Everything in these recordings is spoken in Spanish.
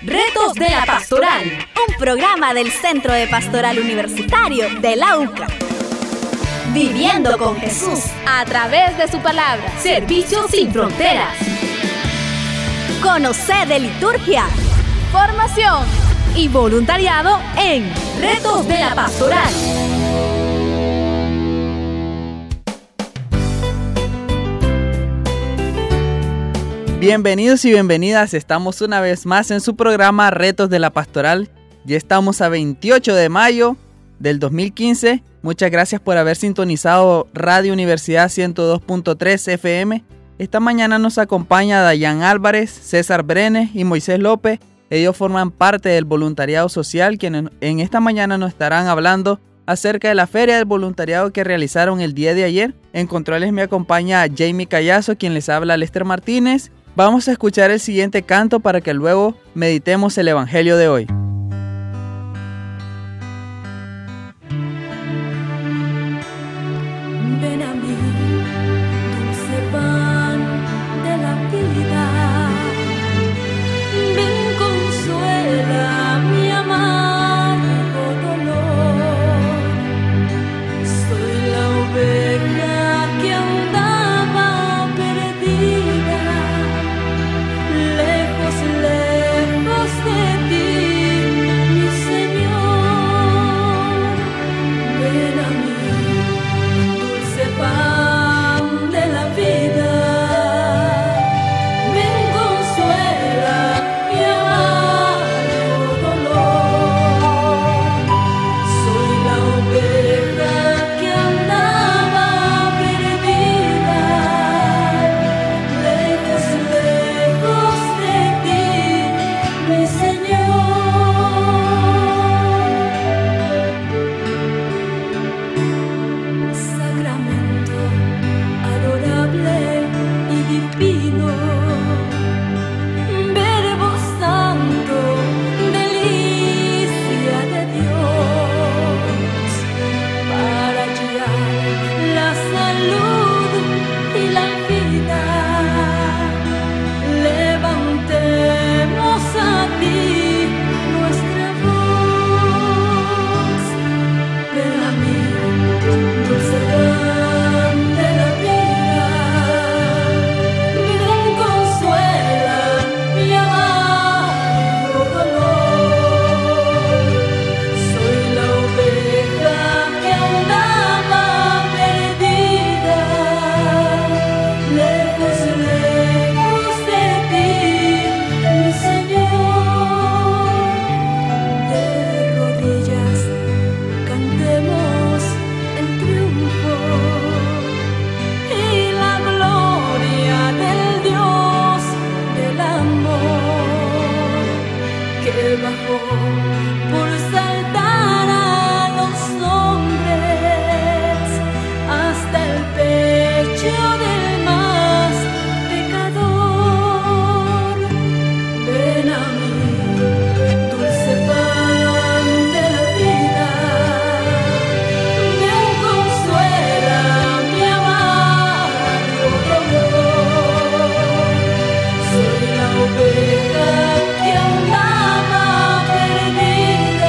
Retos de la Pastoral, un programa del Centro de Pastoral Universitario de la UCA. Viviendo con Jesús a través de su palabra. Servicio sin fronteras. Conocer de liturgia, formación y voluntariado en Retos de la Pastoral. Bienvenidos y bienvenidas, estamos una vez más en su programa Retos de la Pastoral. Ya estamos a 28 de mayo del 2015. Muchas gracias por haber sintonizado Radio Universidad 102.3 FM. Esta mañana nos acompaña Dayan Álvarez, César Brenes y Moisés López. Ellos forman parte del voluntariado social, quienes en esta mañana nos estarán hablando acerca de la feria del voluntariado que realizaron el día de ayer. En controles me acompaña Jamie Callazo, quien les habla Lester Martínez. Vamos a escuchar el siguiente canto para que luego meditemos el Evangelio de hoy. Ven a mí, dulce pan de la vida. Ven, consuela mi amargo dolor. Soy la oveja que andaba perdida, lejos, lejos de ti, mi Señor. Ven a mí, dulce pan de la vida. Ven, consuela mi amargo dolor. Soy la oveja que andaba perdida, lejos, lejos de ti, mi Señor. Sacramento adorable y divino, Verbo Santo, delicia de Dios, para hallar la salud y la vida. Levantemos a ti nuestra voz. Ven a mí, dulce pan de la vida. Ven, consuela mi amargo dolor. Soy la oveja que andaba perdida, lejos, lejos de ti, mi Señor. De rodillas cantemos el triunfo y la gloria del Dios del amor, que bajó por saltar a los hombres hasta el pecho del más pecador. Ven a mí, dulce pan de la vida. Ven, consuela mi amargo dolor. Soy la oveja que andaba perdida,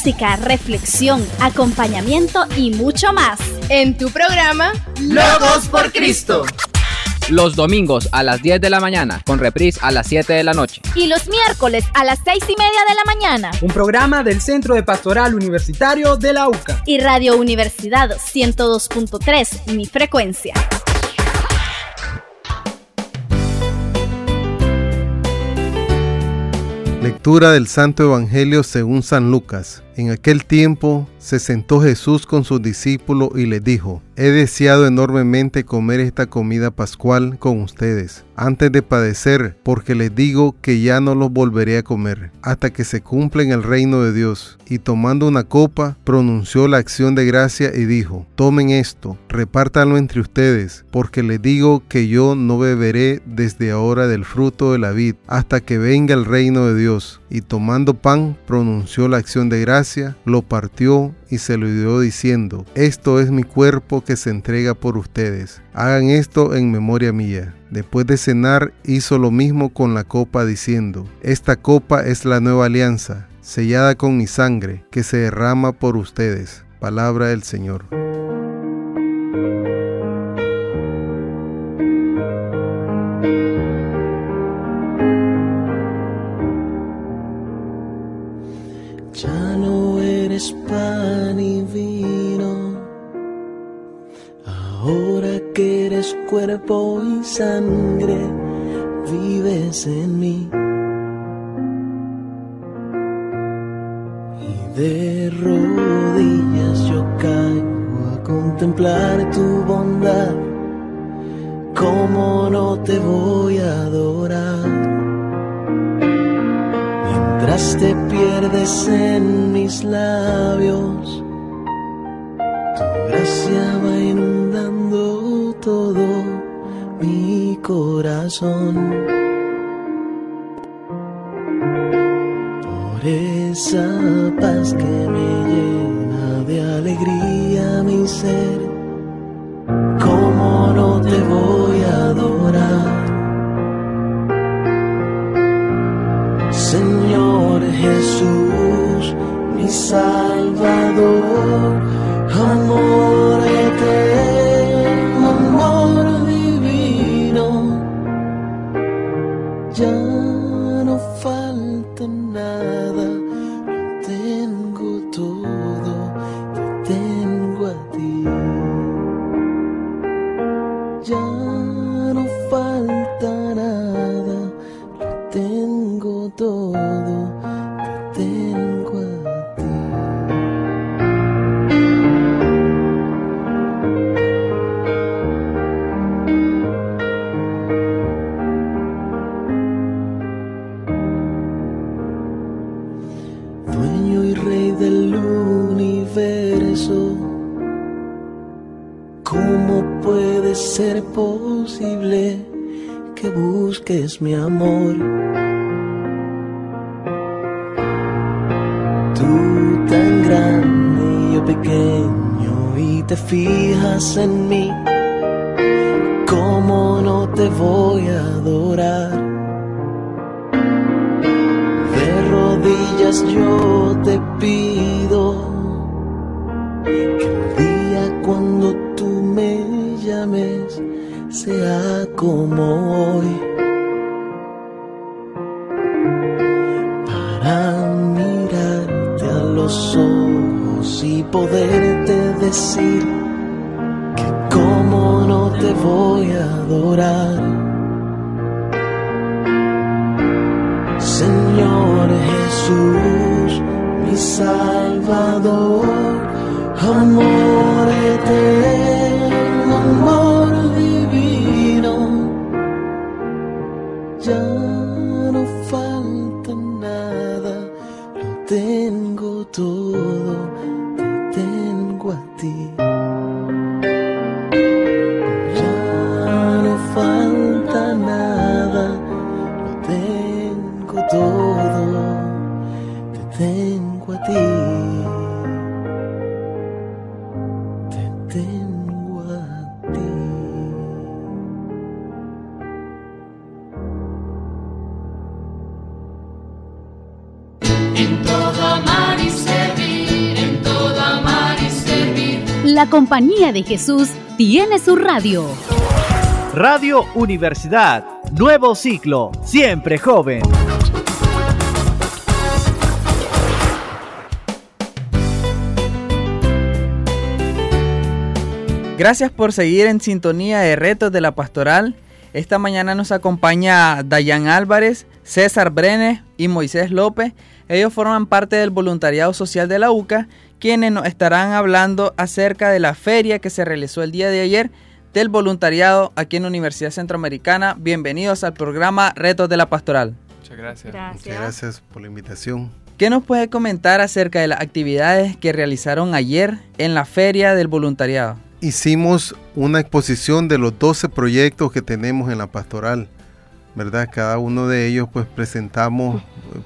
música, reflexión, acompañamiento y mucho más. En tu programa Locos por Cristo. Los domingos a las 10 de la mañana, con reprise a las 7 de la noche. Y los miércoles a las 6:30 de la mañana. Un programa del Centro de Pastoral Universitario de la UCA. Y Radio Universidad 102.3, mi frecuencia. Lectura del Santo Evangelio según San Lucas. En aquel tiempo se sentó Jesús con sus discípulos y les dijo: He deseado enormemente comer esta comida pascual con ustedes, antes de padecer, porque les digo que ya no los volveré a comer, hasta que se cumpla en el reino de Dios. Y tomando una copa, pronunció la acción de gracia y dijo: Tomen esto, repártanlo entre ustedes, porque les digo que yo no beberé desde ahora del fruto de la vid, hasta que venga el reino de Dios. Y tomando pan, pronunció la acción de gracia, lo partió y se lo dio diciendo: Esto es mi cuerpo que se entrega por ustedes. Hagan esto en memoria mía. Después de cenar, hizo lo mismo con la copa diciendo: Esta copa es la nueva alianza, sellada con mi sangre, que se derrama por ustedes. Palabra del Señor. Ya no eres pan y vino, ahora que eres cuerpo y sangre, vives en mí. Y de rodillas yo caigo a contemplar tu bondad. ¿Cómo no te voy a adorar? Mientras te pierdes en mis labios, tu gracia va inundando todo mi corazón. Por esa paz que me llena de alegría mi ser, ¿cómo no te voy a adorar? Señor Jesús, mi Salvador, amor eterno, amor divino, ya no falta nada, lo tengo todo, te tengo a ti. Ya no falta nada, lo tengo todo, te tengo a ti. Dueño y rey del universo, ¿cómo puede ser posible que busques mi amor? Tú tan grande y yo pequeño y te fijas en mí, ¿cómo no te voy a adorar? De rodillas yo te pido que el día cuando tú me llames sea como hoy, para mirarte a los ojos y poderte decir que cómo no te voy a adorar. Señor Jesús, mi Salvador, amor eterno, amor divino, ya no falta nada, lo tengo todo, te tengo a ti. Ya no falta nada, lo tengo todo, te tengo a ti. La Compañía de Jesús tiene su radio. Radio Universidad, nuevo ciclo, siempre joven. Gracias por seguir en sintonía de Retos de la Pastoral. Esta mañana nos acompaña Dayan Álvarez, César Brenes y Moisés López. Ellos forman parte del voluntariado social de la UCA, quienes nos estarán hablando acerca de la feria que se realizó el día de ayer del voluntariado aquí en la Universidad Centroamericana. Bienvenidos al programa Retos de la Pastoral. Muchas gracias. Muchas gracias por la invitación. ¿Qué nos puede comentar acerca de las actividades que realizaron ayer en la feria del voluntariado? Hicimos una exposición de los 12 proyectos que tenemos en la pastoral, ¿verdad? Cada uno de ellos pues presentamos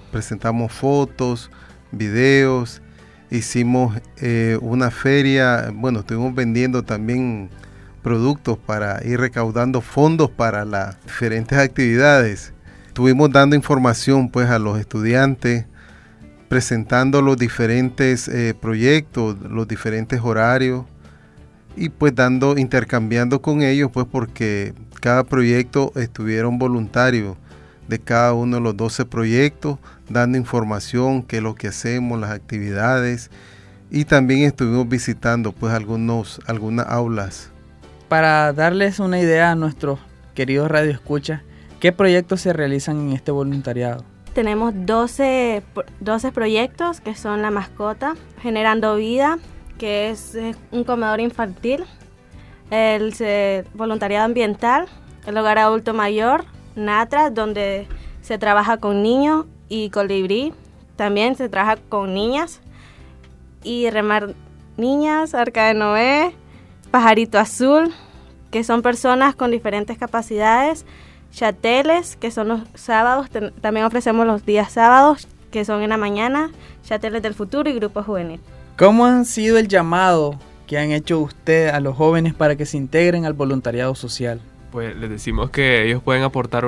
fotos, videos, hicimos una feria, bueno, estuvimos vendiendo también productos para ir recaudando fondos para las diferentes actividades. Estuvimos dando información pues a los estudiantes, presentando los diferentes proyectos, los diferentes horarios, y pues intercambiando con ellos pues porque cada proyecto estuvieron voluntarios de cada uno de los 12 proyectos, dando información, qué es lo que hacemos, las actividades, y también estuvimos visitando pues algunas aulas. Para darles una idea a nuestros queridos radioescuchas, ¿qué proyectos se realizan en este voluntariado? Tenemos 12 proyectos que son La Mascota, Generando Vida, que es un comedor infantil, el voluntariado ambiental, el hogar adulto mayor, Natras, donde se trabaja con niños, y Colibrí, también se trabaja con niñas, y Remar Niñas, Arca de Noé, Pajarito Azul, que son personas con diferentes capacidades, Chateles, que son los sábados, también ofrecemos los días sábados, que son en la mañana, Chateles del Futuro y Grupo Juvenil. ¿Cómo ha sido el llamado que han hecho ustedes a los jóvenes para que se integren al voluntariado social? Pues les decimos que ellos pueden aportar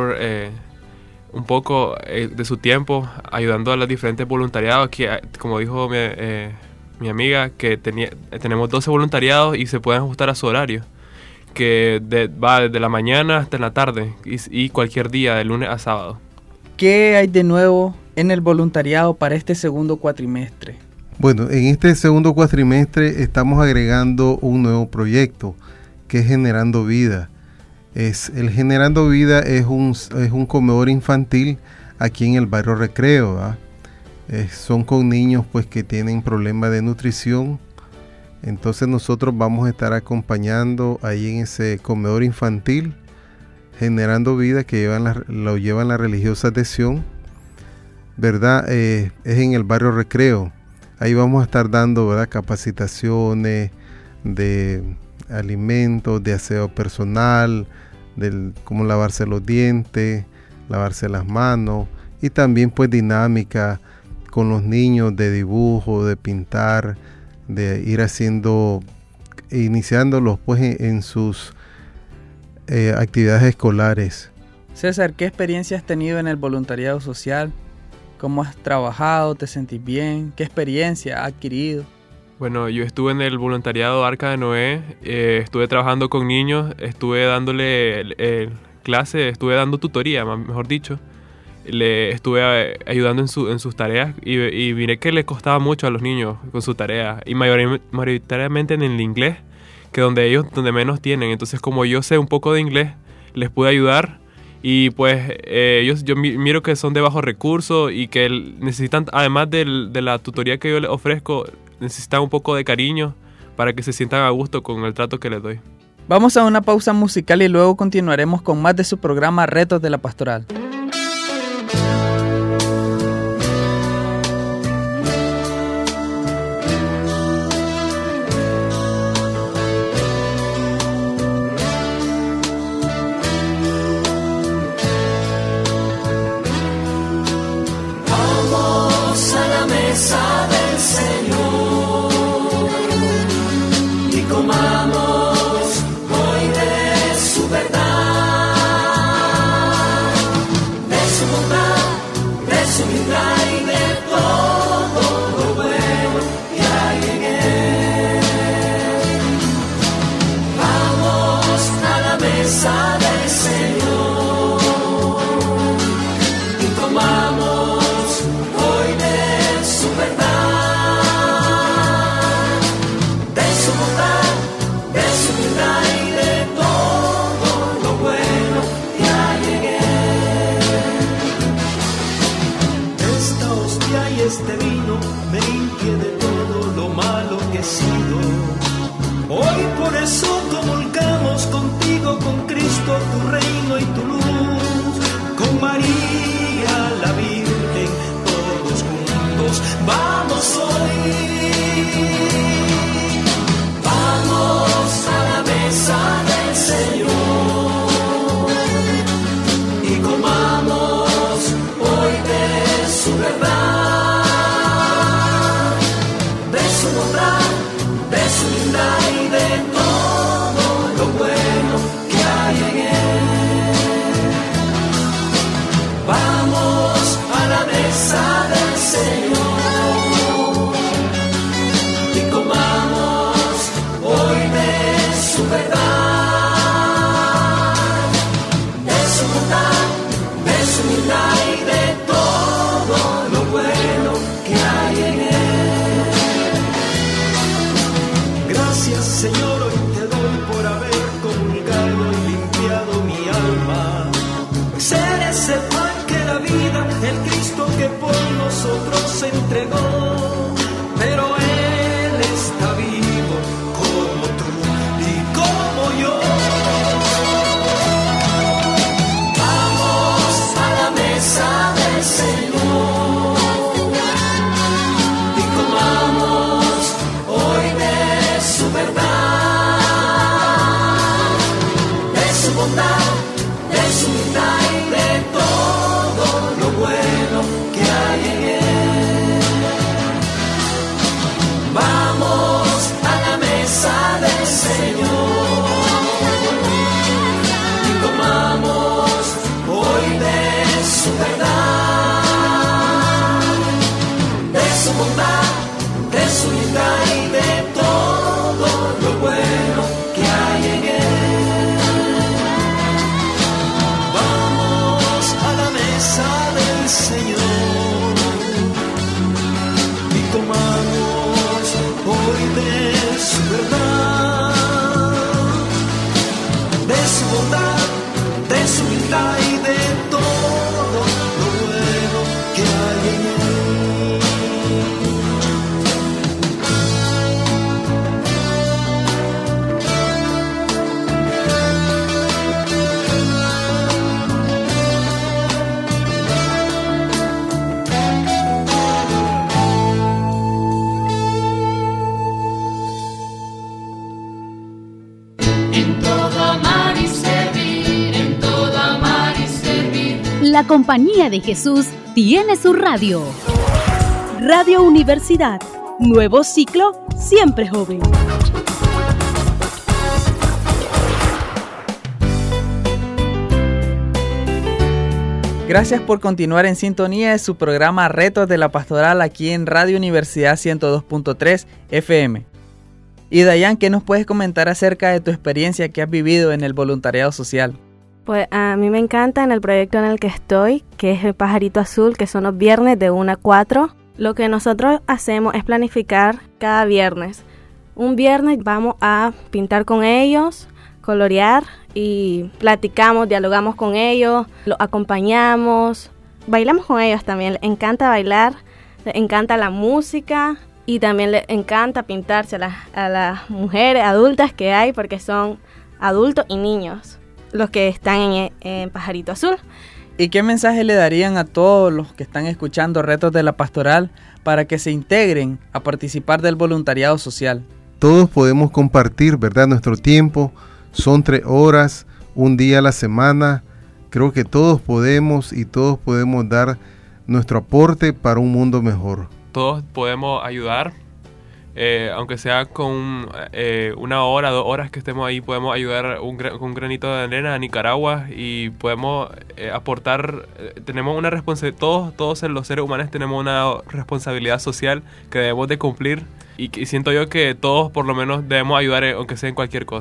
un poco de su tiempo ayudando a los diferentes voluntariados. Que, como dijo mi amiga, que tenemos 12 voluntariados y se pueden ajustar a su horario, que va desde la mañana hasta la tarde y cualquier día, de lunes a sábado. ¿Qué hay de nuevo en el voluntariado para este segundo cuatrimestre? Bueno, en este segundo cuatrimestre estamos agregando un nuevo proyecto que es Generando Vida. El Generando Vida es un comedor infantil aquí en el barrio Recreo, ¿verdad? Son con niños pues que tienen problemas de nutrición. Entonces nosotros vamos a estar acompañando ahí en ese comedor infantil Generando Vida, que lo llevan las religiosas de Sion, ¿verdad? Es en el barrio Recreo. Ahí vamos a estar dando, ¿verdad?, capacitaciones de alimentos, de aseo personal, cómo lavarse los dientes, lavarse las manos, y también pues dinámica con los niños de dibujo, de pintar, de ir iniciándolos pues en sus actividades escolares. César, ¿qué experiencia has tenido en el voluntariado social? ¿Cómo has trabajado? ¿Te sentís bien? ¿Qué experiencia has adquirido? Bueno, yo estuve en el voluntariado Arca de Noé, estuve trabajando con niños, estuve dándole clase, estuve dando tutoría, mejor dicho. Le estuve ayudando en sus tareas y miré que le costaba mucho a los niños con sus tareas, y mayoritariamente en el inglés, que donde menos tienen. Entonces, como yo sé un poco de inglés, les pude ayudar. Y pues yo miro que son de bajos recursos y que necesitan, además de la tutoría que yo les ofrezco, necesitan un poco de cariño para que se sientan a gusto con el trato que les doy. Vamos a una pausa musical y luego continuaremos con más de su programa Retos de la Pastoral. Comamos hoy de su verdad. mesa del Señor y comamos hoy de su verdad, de su bondad, de su humildad y de todo lo bueno que hay en él. Esta hostia y este vino me limpie de todo lo malo que he sido. Hoy por eso comulgamos contigo, con Cristo, tu reino y tu luz, con María la Virgen, todos juntos vamos hoy. Vamos a la mesa del Señor y comamos hoy de su verdad, de su bondad, de su humildad y de todo lo bueno que hay en él. Vamos a la mesa del Señor y comamos hoy de su verdad, de su bondad, de su humildad y de todo lo bueno que hay en él. Gracias, Señor, hoy te doy por haber comulgado y limpiado mi alma. Ser ese pan que da vida, el Cristo que por nosotros se entregó. Pero Él está vivo como tú y como yo. Vamos a la mesa del Señor y comamos hoy de su verdad, de su bondad, de su humildad y de todo lo bueno que hay en él. Vamos a la mesa del Señor y comamos hoy de su verdad, de su bondad, de su humildad y de todo lo bueno que hay en él. Vamos a la mesa del Señor y comamos hoy de su verdad, de su bondad, de su humildad y de todo lo bueno que hay en él. En todo amar y servir, en todo amar y servir. La Compañía de Jesús tiene su radio. Radio Universidad, nuevo ciclo, siempre joven. Gracias por continuar en sintonía de su programa Retos de la Pastoral aquí en Radio Universidad 102.3 FM. Y Dayan, ¿qué nos puedes comentar acerca de tu experiencia que has vivido en el voluntariado social? Pues a mí me encanta en el proyecto en el que estoy, que es el Pajarito Azul, que son los viernes de 1 a 4. Lo que nosotros hacemos es planificar cada viernes. Un viernes vamos a pintar con ellos, colorear y platicamos, dialogamos con ellos, los acompañamos, bailamos con ellos también. Les encanta bailar, les encanta la música y también les encanta pintarse a las mujeres adultas que hay, porque son adultos y niños los que están en Pajarito Azul. ¿Y qué mensaje le darían a todos los que están escuchando Retos de la Pastoral para que se integren a participar del voluntariado social? Todos podemos compartir, ¿verdad? Nuestro tiempo. Son 3 horas, un día a la semana. Creo que todos podemos y todos podemos dar nuestro aporte para un mundo mejor. Todos podemos ayudar, aunque sea con 1 hora, 2 horas que estemos ahí, podemos ayudar con un granito de arena a Nicaragua y podemos aportar. Tenemos una responsabilidad, todos los seres humanos tenemos una responsabilidad social que debemos de cumplir y siento yo que todos por lo menos debemos ayudar, aunque sea en cualquier cosa.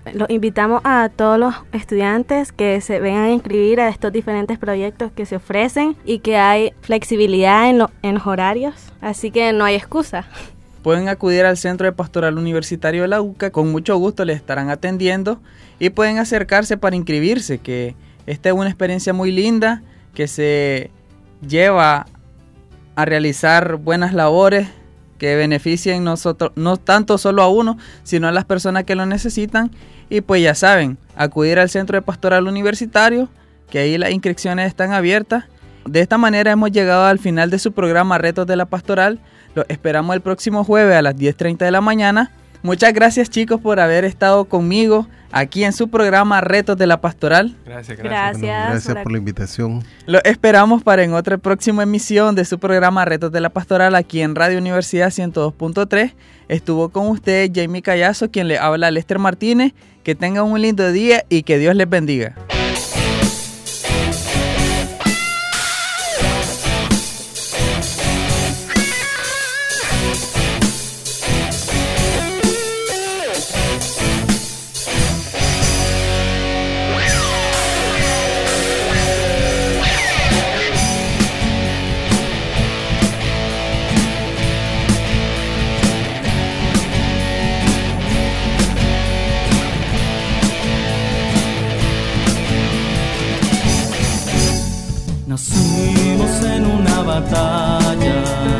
los invitamos a todos los estudiantes que se vengan a inscribir a estos diferentes proyectos que se ofrecen y que hay flexibilidad en los horarios, así que no hay excusa. Pueden acudir al Centro de Pastoral Universitario de la UCA, con mucho gusto les estarán atendiendo y pueden acercarse para inscribirse, que esta es una experiencia muy linda que se lleva a realizar buenas labores que beneficien nosotros, no tanto solo a uno, sino a las personas que lo necesitan. Y pues ya saben, acudir al Centro de Pastoral Universitario, que ahí las inscripciones están abiertas. De esta manera hemos llegado al final de su programa Retos de la Pastoral. Los esperamos el próximo jueves a las 10:30 de la mañana. Muchas gracias, chicos, por haber estado conmigo aquí en su programa Retos de la Pastoral. Gracias. Bueno, gracias por la invitación. Los esperamos para en otra próxima emisión de su programa Retos de la Pastoral aquí en Radio Universidad 102.3. Estuvo con usted Jamie Callazo, quien le habla Lester Martínez. Que tengan un lindo día y que Dios les bendiga. Nacimos en una batalla,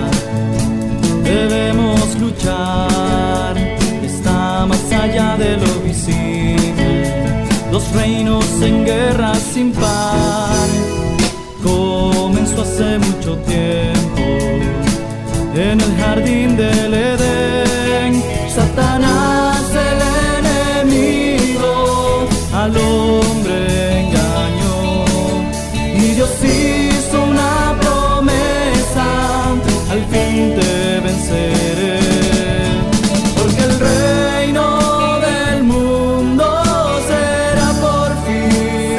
debemos luchar, está más allá de lo visible, los reinos en guerra sin par. Comenzó hace mucho tiempo, en el jardín del Edén. Satanás, el enemigo, al hombre engañó, y Dios hizo una promesa: al fin te venceré, porque el reino del mundo será por fin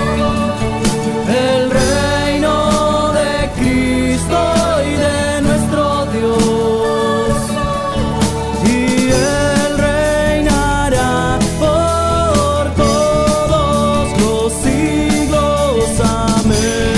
el reino de Cristo y de nuestro Dios, y Él reinará por todos los siglos. Amén.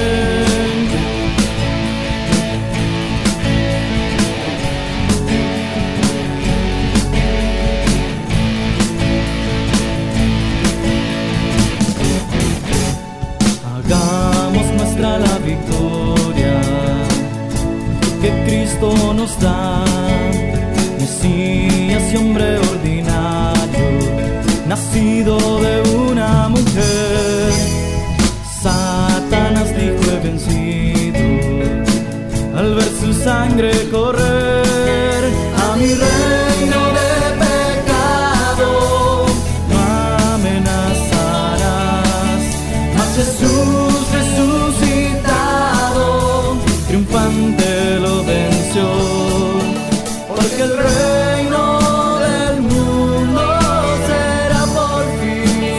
Hagamos nuestra la victoria que Cristo nos da. Mesías y hombre ordinario, nacido de una mujer. Satanás dijo: he vencido, al ver su sangre correr. A mi reino de pecado no amenazarás, mas Jesús resucitado, triunfante lo venció, porque el reino del mundo será por fin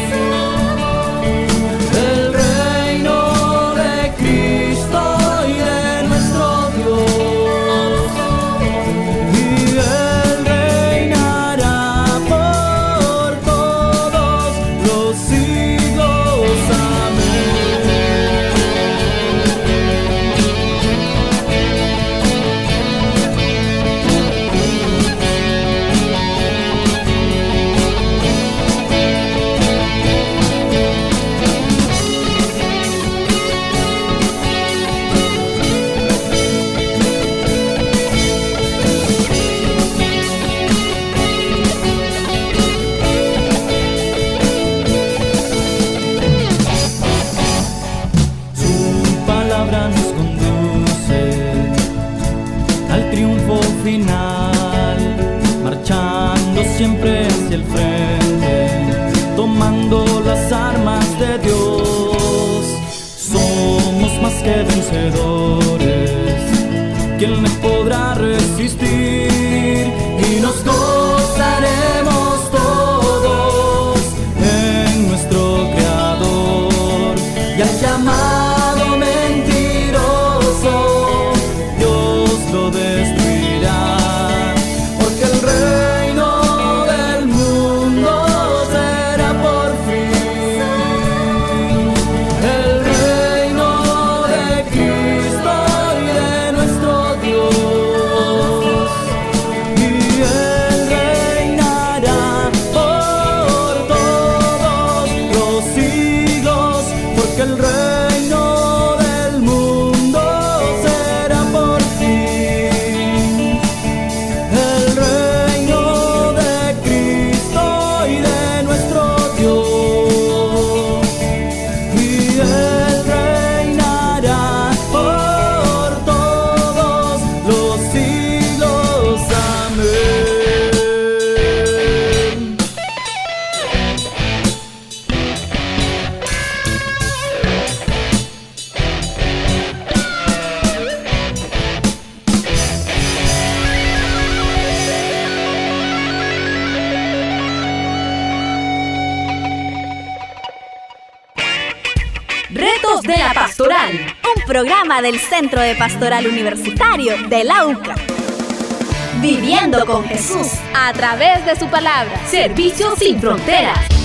de la Pastoral. Un programa del Centro de Pastoral Universitario de la UCA. Viviendo con Jesús. A través de su palabra. Servicio sin fronteras.